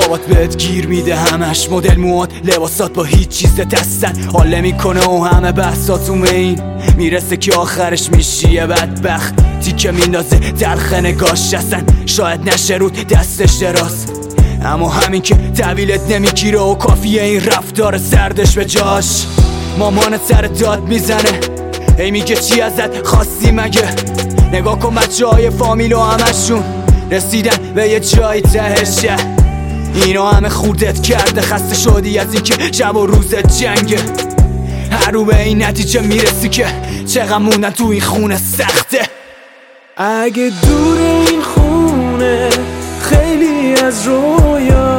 هوات بهت گیر میده، همش مدل موات لباسات با هیچ چیز دستن حال نمیکنه و همه بحثاتون به این میرسه که آخرش میشی یه بدبخت تیکه میندازه تلخ نگاش هستن شاید نشه رود دستش دراز، اما همین که طویلت نمیگیره و کافیه این رفتار سردش به جاش. مامانت سر داد میزنه هی میگه چی ازت خواستی مگه، نگاه کن بچه های فامیل و همشون رسیدن به یه جایی تهشه، اینا همه خوردت کرده خسته شدی از این که شب و روزت جنگه، هر رو به این نتیجه میرسی که چقدر موندن تو این خونه سخته. اگه دور این خونه خیلی از رویا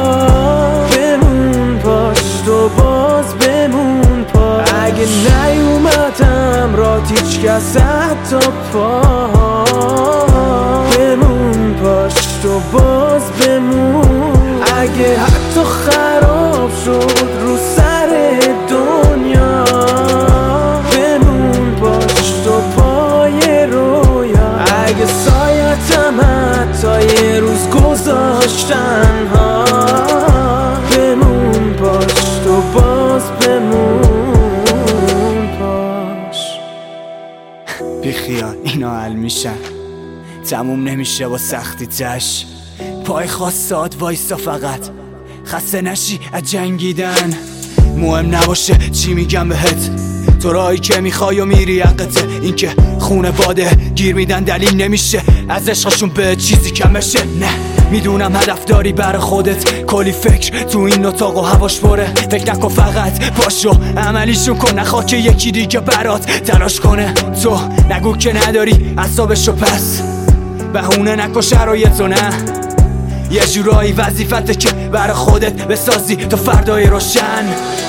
بمون پاشت و باز بمون پاش، اگه نیومدم رات هیچ کس حتی پا بمون پاشت و باز بمون، اگه حتی خراب شد رو سر دنیا بمون پاشت و پای رویا، اگه سایتم حتی یه روز گذاشتن ها بمون پاشت و باز بمون پاش. بیخیال اینا حل میشن، تموم نمیشه با سختی تش، پای خواستاد وایسا فقط خسته نشی از جنگیدن، مهم نباشه چی میگم بهت تو راهی که میخوای و میری حقته، این که خونه واده گیر میدن دلیل نمیشه از عشقشون به چیزی کم بشه. نه میدونم هدف داری بر خودت کلی فکر تو این اتاق و هواش پره، فکر نکن فقط پاشو عملیشون کن، نخواه که یکی دیگه برات تلاش کنه، تو نگو که نداری اعصابشو پس بهونه نکن شرایطو، نه یه جورایی وظیفته که بر خودت بسازی تا فردای روشن.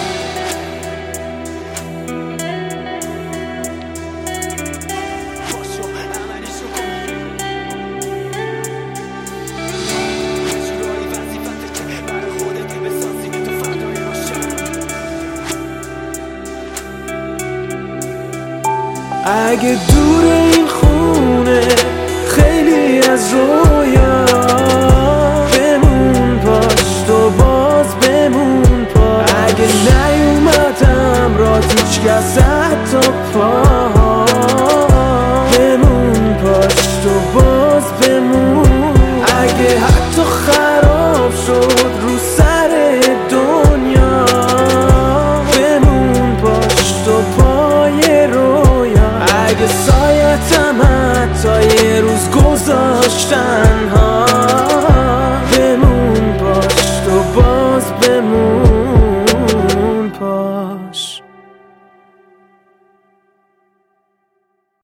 اگه دور این خونه خیلی از رویا بمون پاشت و باز بمون پاش، اگه نیومدم رات هیچ کس حتی پا بمون پاشت و باز بمون، اگه حتی خراب شد رو سر دنیا بمون پاشت و پای رویا، اگه سایتم حتی یه روز گذاشتن ها